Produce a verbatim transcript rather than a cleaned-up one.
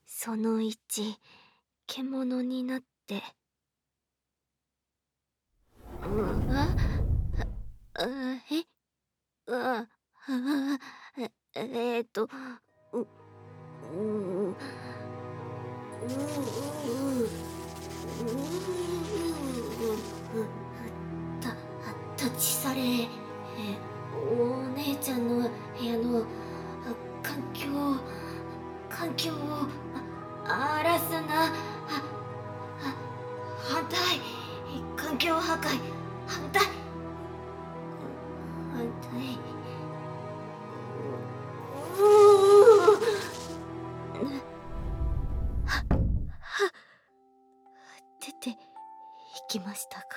そのいち、獣になって。うあ、あ、あ、え、あ、あ、ええっと、ううーん。うううう。た立ち去れ。え、お姉ちゃんの部屋の、あ、環境環境をあ荒らすな。はは反対。環境破壊反対。反対。うう。ぬはは出て行きましたか。